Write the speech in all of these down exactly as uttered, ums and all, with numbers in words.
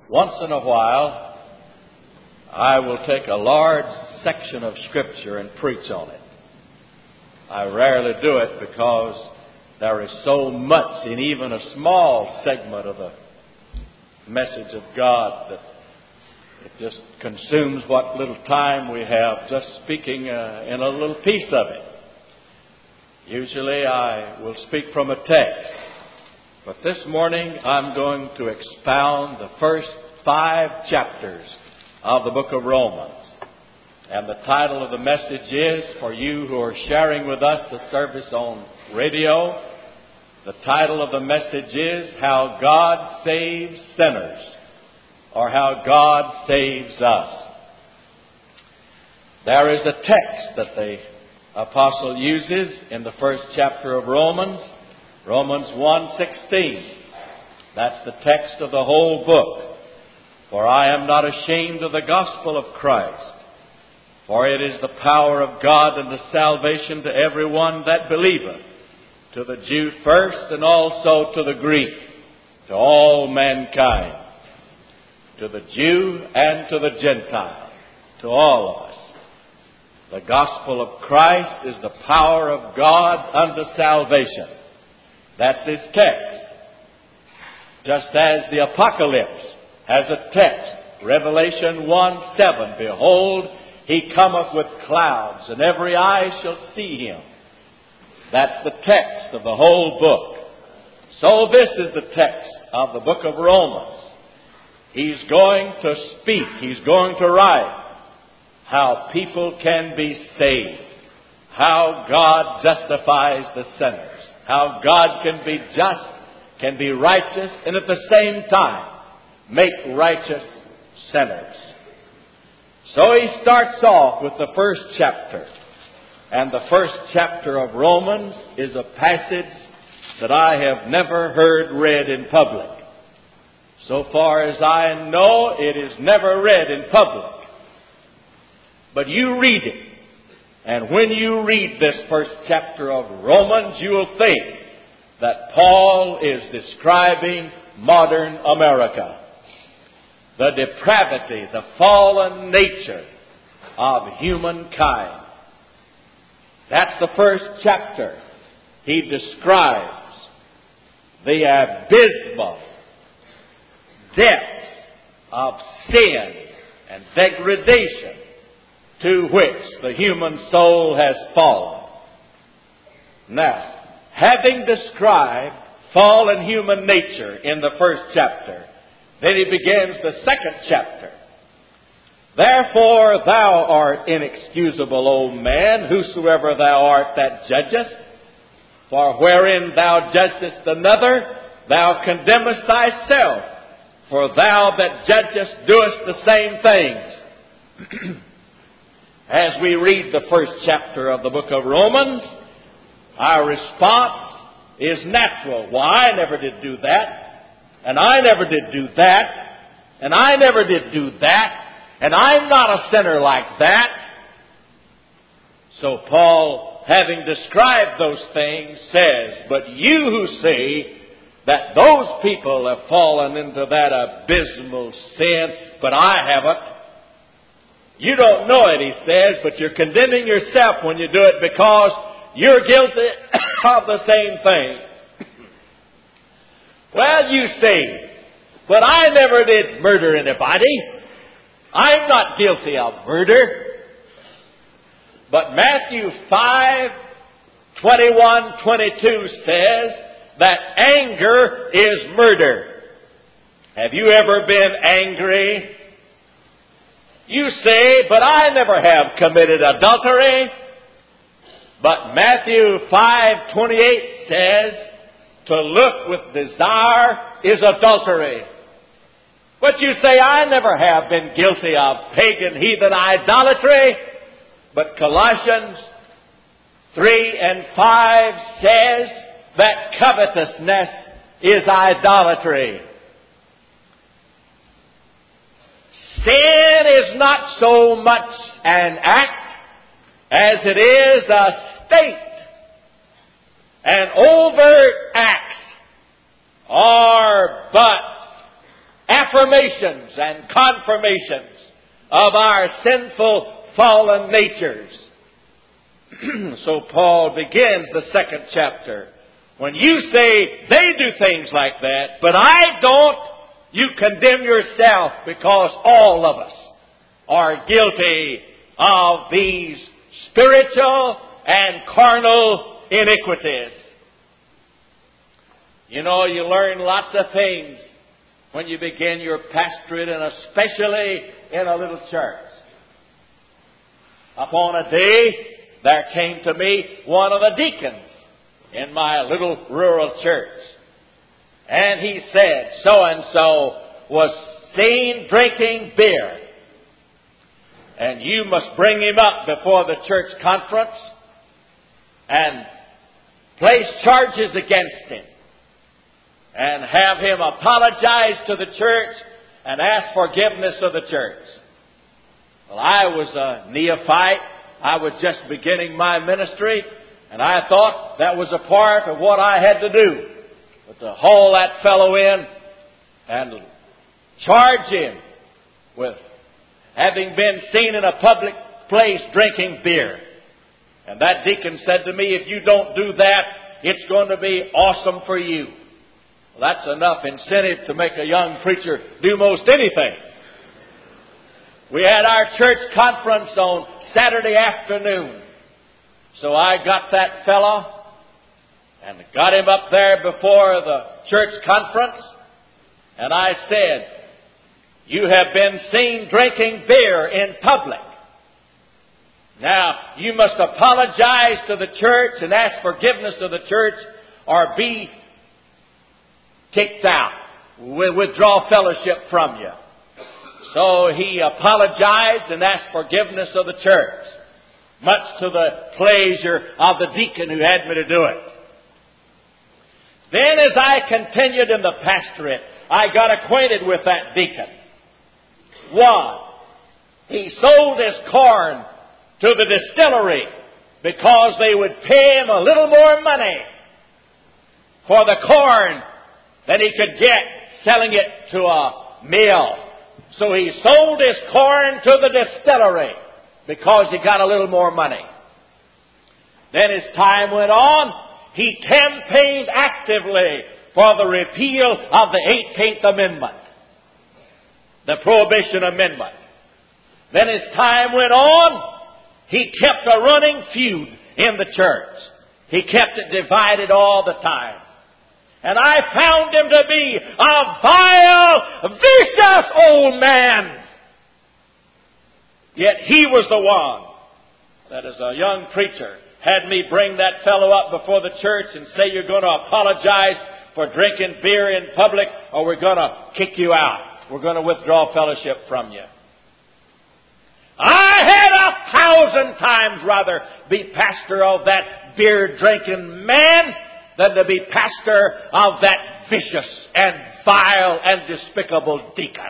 Once in a while, I will take a large section of Scripture and preach on it. I rarely do it because there is so much in even a small segment of the message of God that it just consumes what little time we have just speaking uh, in a little piece of it. Usually I will speak from a text, but this morning I'm going to expound the first five chapters of the book of Romans. And the title of the message is, for you who are sharing with us the service on radio, the title of the message is, How God Saves Sinners, or How God Saves Us. There is a text that the apostle uses in the first chapter of Romans, Romans one sixteen. That's the text of the whole book. For I am not ashamed of the gospel of Christ, for it is the power of God unto salvation to everyone that believeth, to the Jew first, and also to the Greek, to all mankind, to the Jew and to the Gentile, to all of us. The gospel of Christ is the power of God unto salvation. That's his text. Just as the Apocalypse has a text, Revelation one seven, Behold, he cometh with clouds, and every eye shall see him. That's the text of the whole book. So this is the text of the book of Romans. He's going to speak, he's going to write how people can be saved, how God justifies the sinners, how God can be just, can be righteous, and at the same time make righteous sinners. So he starts off with the first chapter. And the first chapter of Romans is a passage that I have never heard read in public. So far as I know, it is never read in public. But you read it. And when you read this first chapter of Romans, you will think that Paul is describing modern America. The depravity, the fallen nature of humankind. That's the first chapter. He describes the abysmal depths of sin and degradation to which the human soul has fallen. Now, having described fallen human nature in the first chapter, then he begins the second chapter. Therefore thou art inexcusable, O man, whosoever thou art that judgest. For wherein thou judgest another, thou condemnest thyself. For thou that judgest doest the same things. As we read the first chapter of the book of Romans, our response is natural. Why, I never did do that. And I never did do that. And I never did do that. And I'm not a sinner like that. So Paul, having described those things, says, but you who say that those people have fallen into that abysmal sin, but I haven't. You don't know it, he says, but you're condemning yourself when you do it because you're guilty of the same thing. Well, you say, but I never did murder anybody. I'm not guilty of murder. But Matthew five, twenty-one, twenty-two says that anger is murder. Have you ever been angry? You say, but I never have committed adultery. But Matthew five, twenty-eight says, to look with desire is adultery. But you say, I never have been guilty of pagan, heathen idolatry. But Colossians three and five says that covetousness is idolatry. Sin is not so much an act as it is a state. And overt acts are but affirmations and confirmations of our sinful, fallen natures. So Paul begins the second chapter. When you say they do things like that, but I don't, you condemn yourself, because all of us are guilty of these spiritual and carnal iniquities. You know, you learn lots of things when you begin your pastorate, and especially in a little church. Upon a day, there came to me one of the deacons in my little rural church. And he said, so-and-so was seen drinking beer. And you must bring him up before the church conference and place charges against him. And have him apologize to the church and ask forgiveness of the church. Well, I was a neophyte. I was just beginning my ministry, and I thought that was a part of what I had to do. But to haul that fellow in and charge him with having been seen in a public place drinking beer. And that deacon said to me, if you don't do that, it's going to be awesome for you. Well, that's enough incentive to make a young preacher do most anything. We had our church conference on Saturday afternoon. So I got that fellow and got him up there before the church conference. And I said, you have been seen drinking beer in public. Now, you must apologize to the church and ask forgiveness of the church, or be kicked out. Withdraw fellowship from you. So he apologized and asked forgiveness of the church, much to the pleasure of the deacon who had me to do it. Then as I continued in the pastorate, I got acquainted with that deacon. One, he sold his corn to the distillery because they would pay him a little more money for the corn than he could get selling it to a mill. So he sold his corn to the distillery because he got a little more money. Then as time went on, he campaigned actively for the repeal of the eighteenth Amendment, the Prohibition Amendment. Then as time went on, he kept a running feud in the church. He kept it divided all the time. And I found him to be a vile, vicious old man. Yet he was the one that, as a young preacher, had me bring that fellow up before the church and say, you're going to apologize for drinking beer in public, or we're going to kick you out. We're going to withdraw fellowship from you. I had a thousand times rather be pastor of that beer-drinking man than to be pastor of that vicious and vile and despicable deacon.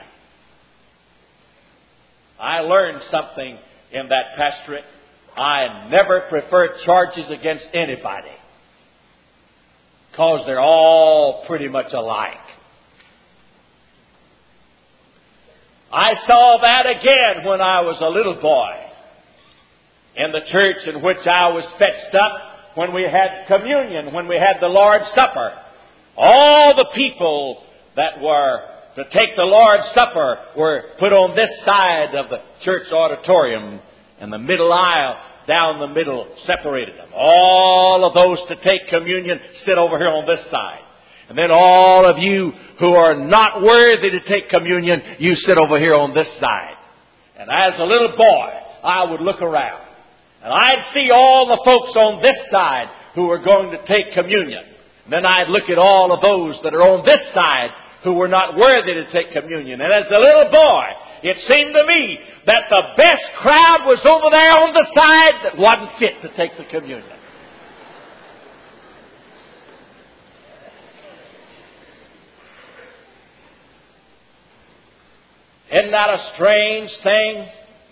I learned something in that pastorate. I never prefer charges against anybody, because they're all pretty much alike. I saw that again when I was a little boy in the church in which I was fetched up when we had communion, when we had the Lord's Supper. All the people that were to take the Lord's Supper were put on this side of the church auditorium, and the middle aisle down the middle separated them. All of those to take communion sit over here on this side. And then all of you who are not worthy to take communion, you sit over here on this side. And as a little boy, I would look around, and I'd see all the folks on this side who were going to take communion. And then I'd look at all of those that are on this side who were not worthy to take communion. And as a little boy, it seemed to me that the best crowd was over there on the side that wasn't fit to take the communion. Isn't that a strange thing?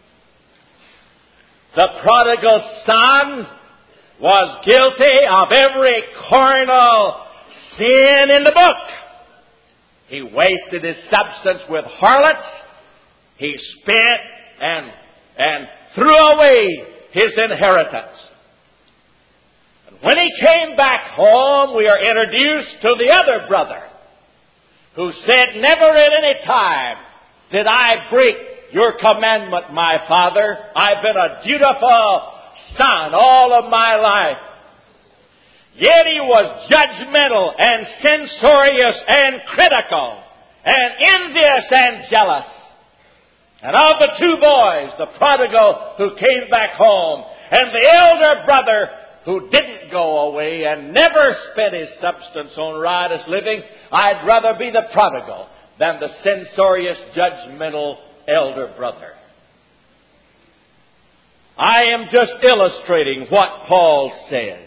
The prodigal son was guilty of every carnal sin in the book. He wasted his substance with harlots. He spent and, and threw away his inheritance. And when he came back home, we are introduced to the other brother who said, never at any time did I break your commandment, my father. I've been a dutiful son all of my life. Yet he was judgmental and censorious and critical and envious and jealous. And of the two boys, the prodigal who came back home and the elder brother who didn't go away and never spent his substance on riotous living, I'd rather be the prodigal than the censorious, judgmental elder brother. I am just illustrating what Paul says.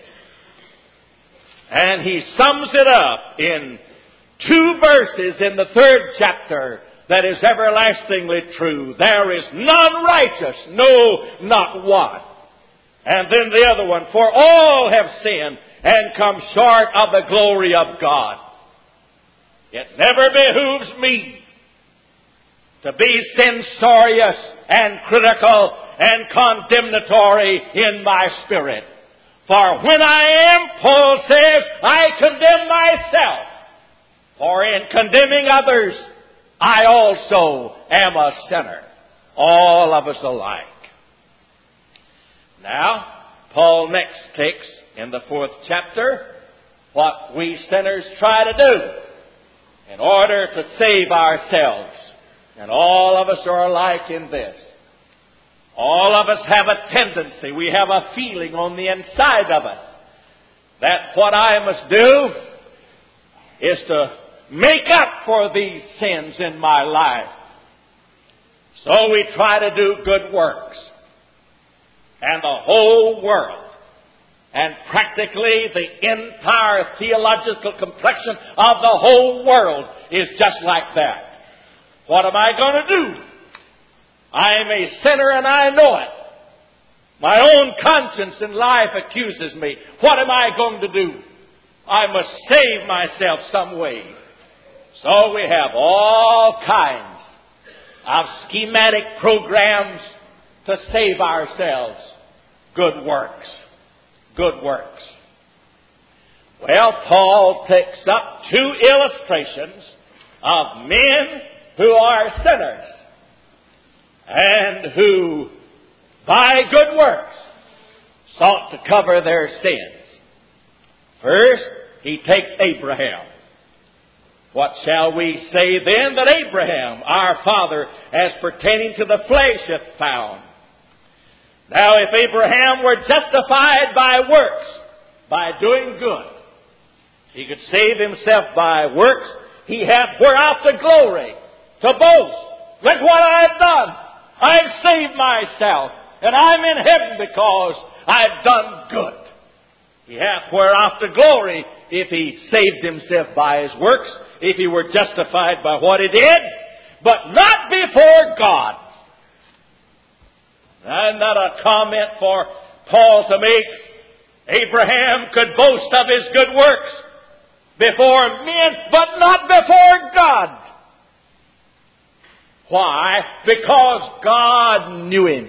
And he sums it up in two verses in the third chapter that is everlastingly true. There is none righteous, no, not one. And then the other one, for all have sinned and come short of the glory of God. It never behooves me to be censorious and critical and condemnatory in my spirit. For when I am, Paul says, I condemn myself. For in condemning others, I also am a sinner. All of us alike. Now, Paul next takes, in the fourth chapter, what we sinners try to do in order to save ourselves. And all of us are alike in this. All of us have a tendency, we have a feeling on the inside of us that what I must do is to make up for these sins in my life. So we try to do good works. And the whole world, and practically the entire theological complexion of the whole world is just like that. What am I going to do? I am a sinner and I know it. My own conscience in life accuses me. What am I going to do? I must save myself some way. So we have all kinds of schematic programs to save ourselves. Good works. Good works. Well, Paul takes up two illustrations of men who are sinners and who, by good works, sought to cover their sins. First, he takes Abraham. What shall we say then that Abraham, our father, as pertaining to the flesh, hath found? Now, if Abraham were justified by works, by doing good, he could save himself by works, he hath whereof the glory, to boast. Look what I have done. I've saved myself, and I'm in heaven because I've done good. He hath whereof the glory if he saved himself by his works, if he were justified by what he did, but not before God. And not a comment for Paul to make. Abraham could boast of his good works before men, but not before God. Why? Because God knew him.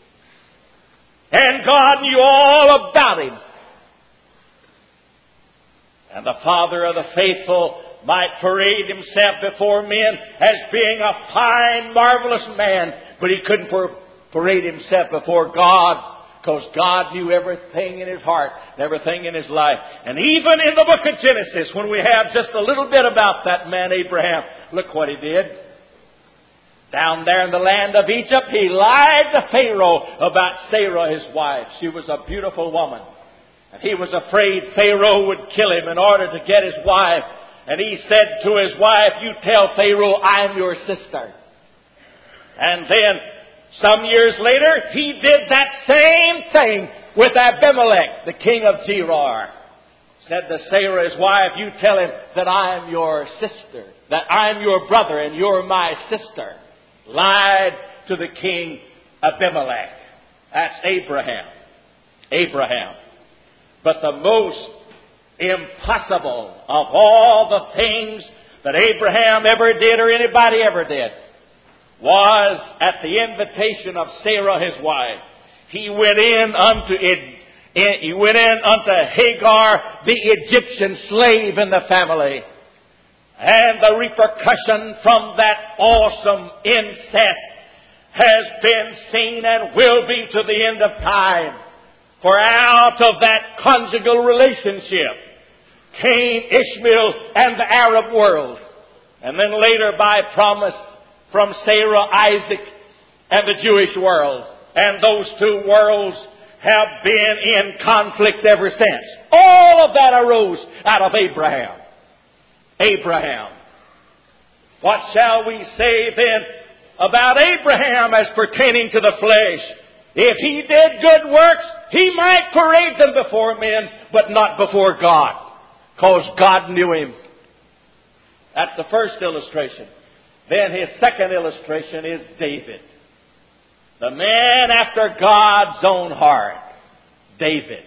And God knew all about him. And the father of the faithful might parade himself before men as being a fine, marvelous man, but he couldn't parade himself before God, because God knew everything in his heart, everything in his life. And even in the book of Genesis, when we have just a little bit about that man Abraham, look what he did. Down there in the land of Egypt, he lied to Pharaoh about Sarah, his wife. She was a beautiful woman. And he was afraid Pharaoh would kill him in order to get his wife. And he said to his wife, you tell Pharaoh I'm your sister. And then some years later, he did that same thing with Abimelech, the king of Gerar. Said to Sarah, his wife, you tell him that I'm your sister, that I'm your brother and you're my sister. Lied to the king Abimelech. That's Abraham. Abraham. But the most impossible of all the things that Abraham ever did or anybody ever did was at the invitation of Sarah his wife. He went in unto it. He went in unto Hagar, the Egyptian slave in the family. And the repercussion from that awesome incest has been seen and will be to the end of time. For out of that conjugal relationship came Ishmael and the Arab world. And then later by promise from Sarah, Isaac, and the Jewish world. And those two worlds have been in conflict ever since. All of that arose out of Abraham. Abraham. What shall we say then about Abraham as pertaining to the flesh? If he did good works, he might parade them before men, but not before God, because God knew him. That's the first illustration. Then his second illustration is David. The man after God's own heart. David.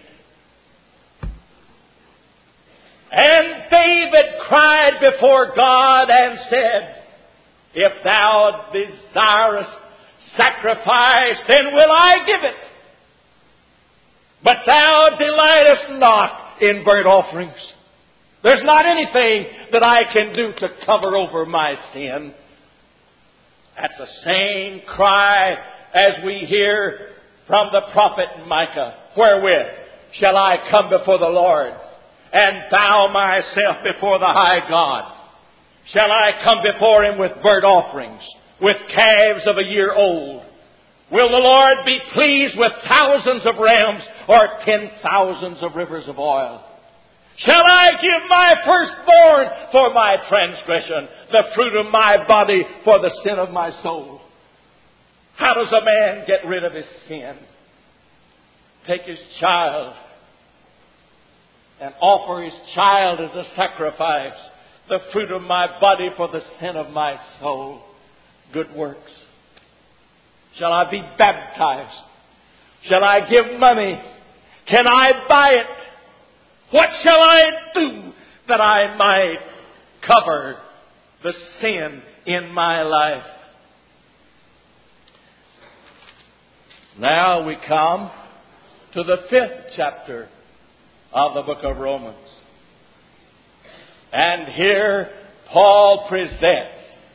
And David cried before God and said, if thou desirest sacrifice, then will I give it. But thou delightest not in burnt offerings. There's not anything that I can do to cover over my sin. That's the same cry as we hear from the prophet Micah. Wherewith shall I come before the Lord and bow myself before the high God? Shall I come before him with burnt offerings, with calves of a year old? Will the Lord be pleased with thousands of rams or ten thousands of rivers of oil? Shall I give my firstborn for my transgression, the fruit of my body for the sin of my soul? How does a man get rid of his sin? Take his child and offer his child as a sacrifice, the fruit of my body for the sin of my soul. Good works. Shall I be baptized? Shall I give money? Can I buy it? What shall I do that I might cover the sin in my life? Now we come to the fifth chapter of the book of Romans. And here Paul presents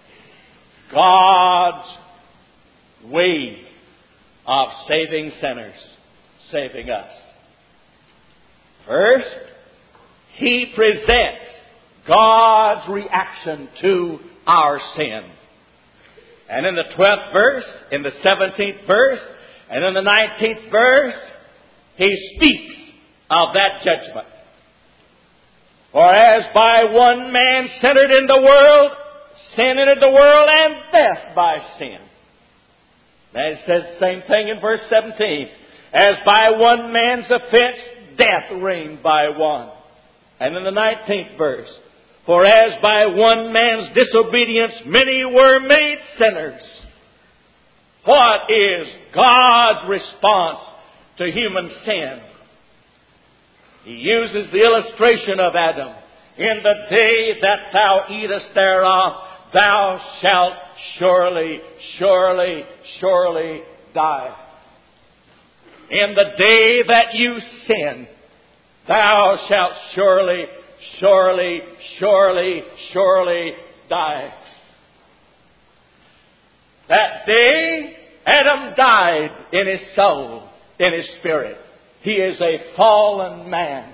God's way of saving sinners, saving us. First, he presents God's reaction to our sin. And in the twelfth verse, in the seventeenth verse, and in the nineteenth verse, he speaks of that judgment. For as by one man sin entered in the world, sin entered the world, and death by sin. Then it says the same thing in verse seventeen. As by one man's offense, death reigned by one. And in the nineteenth verse, for as by one man's disobedience many were made sinners. What is God's response to human sin? He uses the illustration of Adam. In the day that thou eatest thereof, thou shalt surely, surely, surely die. In the day that you sin, thou shalt surely, surely, surely, surely die. That day, Adam died in his soul, in his spirit. He is a fallen man.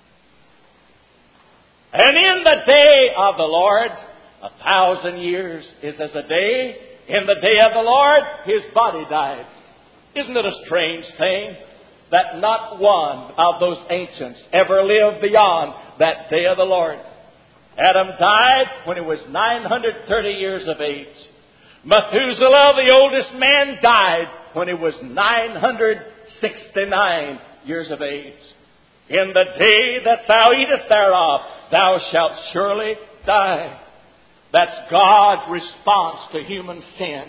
And in the day of the Lord, a thousand years is as a day. In the day of the Lord, his body died. Isn't it a strange thing that not one of those ancients ever lived beyond that day of the Lord? Adam died when he was nine hundred thirty years of age. Methuselah, the oldest man, died when he was nine hundred sixty-nine years of age. In the day that thou eatest thereof, thou shalt surely die. That's God's response to human sin.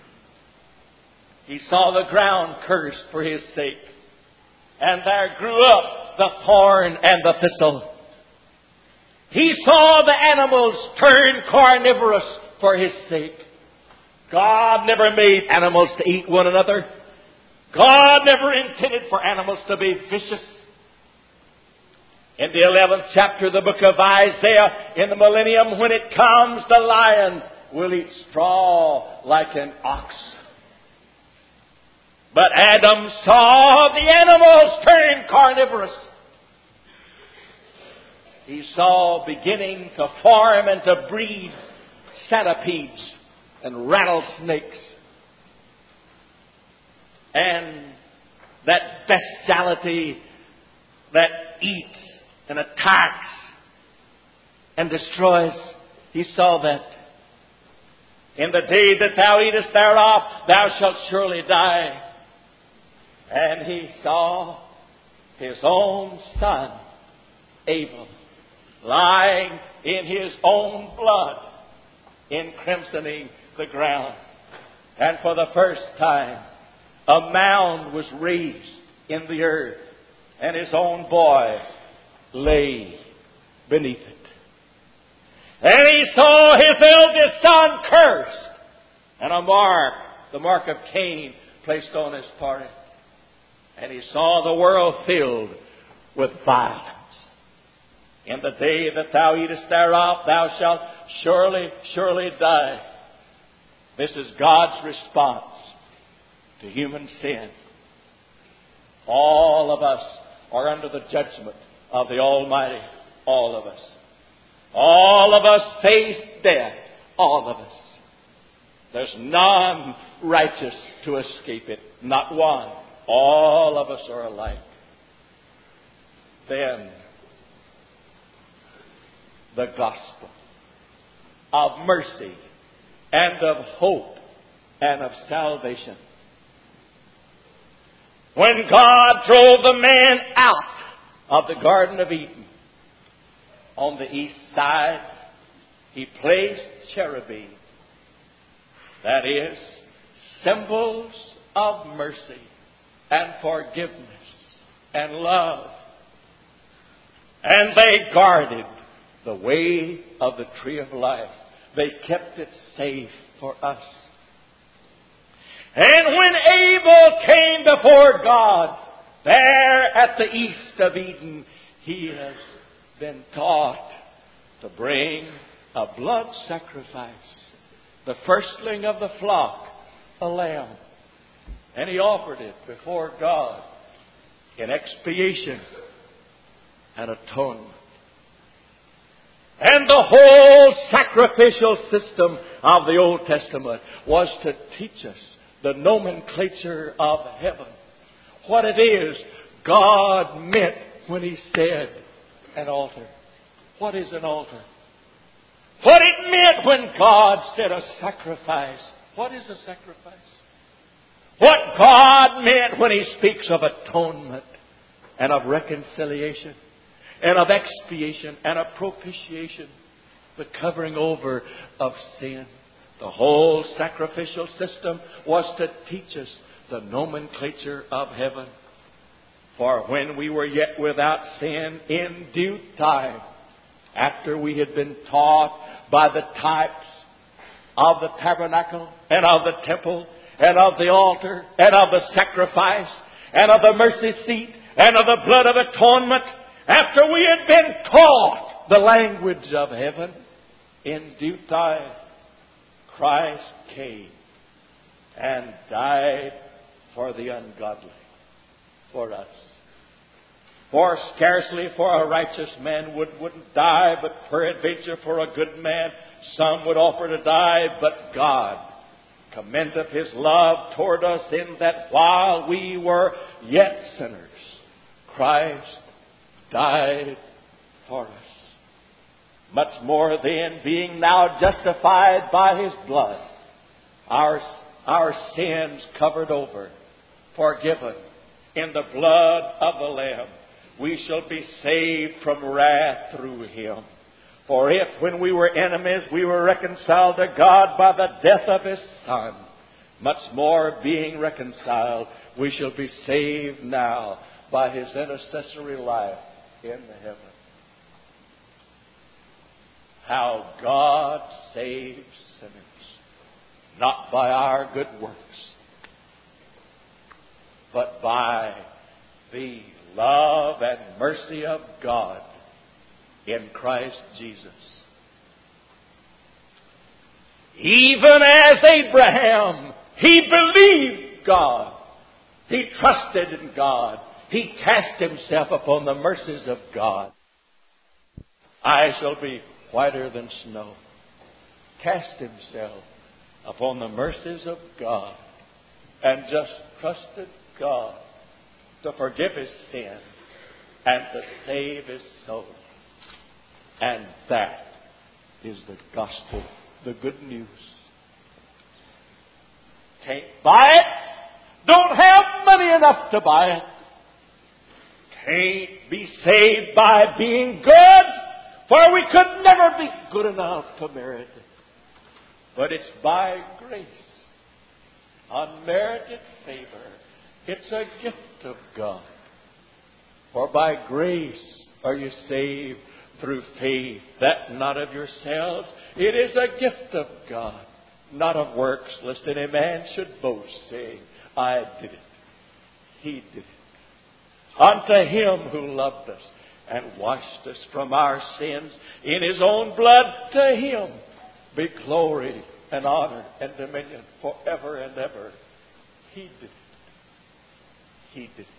He saw the ground cursed for his sake. And there grew up the thorn and the thistle. He saw the animals turn carnivorous for His sake. God never made animals to eat one another. God never intended for animals to be vicious. In the eleventh chapter of the book of Isaiah, in the millennium, when it comes, the lion will eat straw like an ox. But Adam saw the animals turn carnivorous. He saw beginning to form and to breed centipedes and rattlesnakes. And that bestiality that eats and attacks and destroys. He saw that. In the day that thou eatest thereof, thou shalt surely die. And he saw his own son, Abel, lying in his own blood, encrimsoning the ground. And for the first time, a mound was raised in the earth, and his own boy lay beneath it. And he saw his eldest son cursed, and a mark, the mark of Cain, placed on his forehead. And he saw the world filled with violence. In the day that thou eatest thereof, thou shalt surely, surely die. This is God's response to human sin. All of us are under the judgment of the Almighty. All of us. All of us face death. All of us. There's none righteous to escape it. Not one. All of us are alike. Then, the gospel of mercy and of hope and of salvation. When God drove the man out of the Garden of Eden, on the east side, He placed cherubim. That is, symbols of mercy and forgiveness and love. And they guarded the way of the tree of life. They kept it safe for us. And when Abel came before God, there at the east of Eden, he has been taught to bring a blood sacrifice, the firstling of the flock, a lamb. And he offered it before God in expiation and atonement. And the whole sacrificial system of the Old Testament was to teach us the nomenclature of heaven. What it is God meant when He said an altar. What is an altar? What it meant when God said a sacrifice. What is a sacrifice? What God meant when He speaks of atonement and of reconciliation and of expiation and of propitiation, the covering over of sin. The whole sacrificial system was to teach us the nomenclature of heaven. For when we were yet without sin, in due time, after we had been taught by the types of the tabernacle and of the temple and of the altar and of the sacrifice and of the mercy seat and of the blood of atonement, after we had been taught the language of heaven, in due time, Christ came and died for the ungodly, for us. For scarcely for a righteous man would, wouldn't die, but peradventure for a good man some would offer to die. But God commendeth His love toward us in that while we were yet sinners, Christ died for us. Much more then, being now justified by His blood, our, our sins covered over, forgiven in the blood of the Lamb, we shall be saved from wrath through Him. For if, when we were enemies, we were reconciled to God by the death of His Son, much more, being reconciled, we shall be saved now by His intercessory life in the heaven. how God saves sinners, not by our good works, but by the love and mercy of God in Christ Jesus. Even as Abraham, he believed God. He trusted in God. He cast himself upon the mercies of God. I shall be whiter than snow. Cast himself upon the mercies of God and just trusted God to forgive his sin and to save his soul. And that is the gospel, the good news. Can't buy it. Don't have money enough to buy it. Can't be saved by being good, for we could never be good enough to merit it. But it's by grace, unmerited favor. It's a gift of God. For by grace are you saved through faith, that not of yourselves. It is a gift of God, not of works, lest any man should boast, saying, I did it. He did it. Unto him who loved us and washed us from our sins in his own blood, to him be glory and honor and dominion forever and ever. He did it. He did it.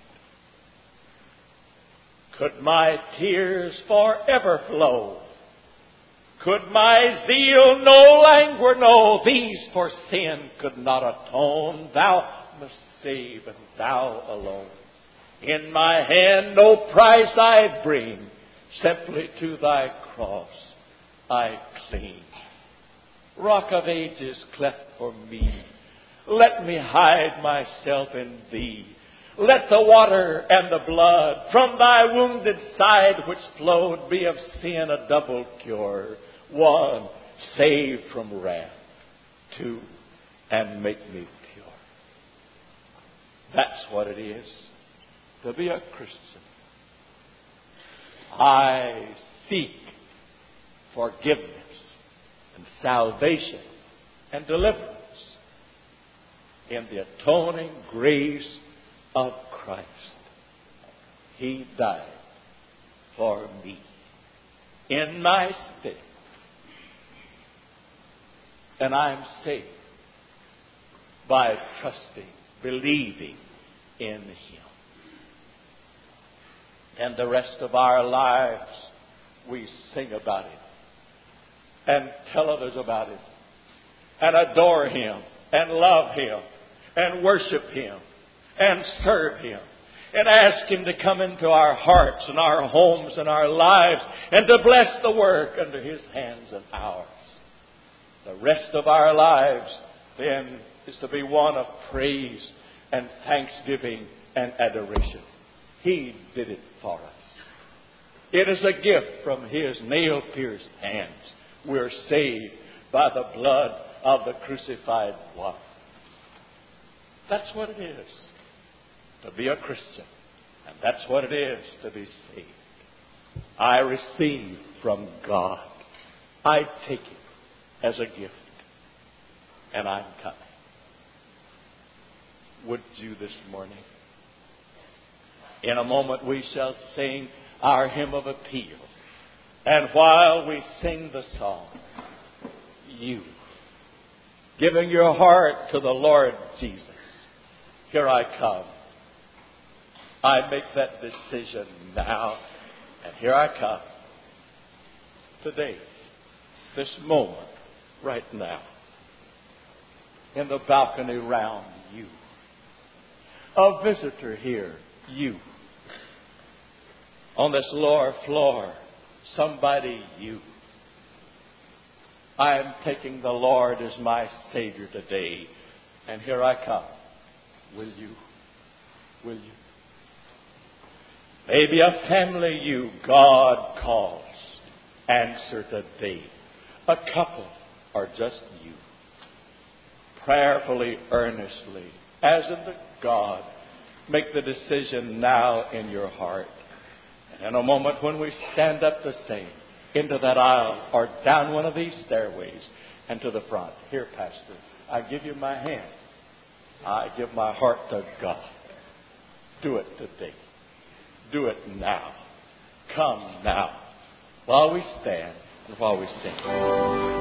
Could my tears forever flow? Could my zeal no languor know? These for sin could not atone. Thou must save, and thou alone. In my hand no price I bring, simply to thy cross I cling. Rock of ages, cleft for me, let me hide myself in thee. Let the water and the blood from thy wounded side which flowed be of sin a double cure. One, saved from wrath. Two, and make me pure. That's what it is to be a Christian. I seek forgiveness and salvation and deliverance in the atoning grace of Christ. He died for me in my stead, and I'm saved by trusting, believing in Him. And the rest of our lives we sing about it and tell others about it and adore Him and love Him and worship Him and serve Him and ask Him to come into our hearts and our homes and our lives and to bless the work under His hands and ours. The rest of our lives then is to be one of praise and thanksgiving and adoration. He did it for us. It is a gift from His nail-pierced hands. We're saved by the blood of the crucified one. That's what it is to be a Christian. And that's what it is to be saved. I receive from God. I take it as a gift. And I'm coming. Would you this morning? In a moment we shall sing our hymn of appeal. And while we sing the song, you, giving your heart to the Lord Jesus, here I come. I make that decision now, and here I come. Today, this moment, right now, in the balcony round you. A visitor here, you. On this lower floor, somebody, you. I am taking the Lord as my Savior today. And here I come. Will you? Will you? Maybe a family you, God calls. Answer today. A couple or just you. Prayerfully, earnestly, as in the God, make the decision now in your heart. And in a moment when we stand up to sing, into that aisle or down one of these stairways and to the front. Here, Pastor, I give you my hand. I give my heart to God. Do it today. Do it now. Come now. While we stand and while we sing.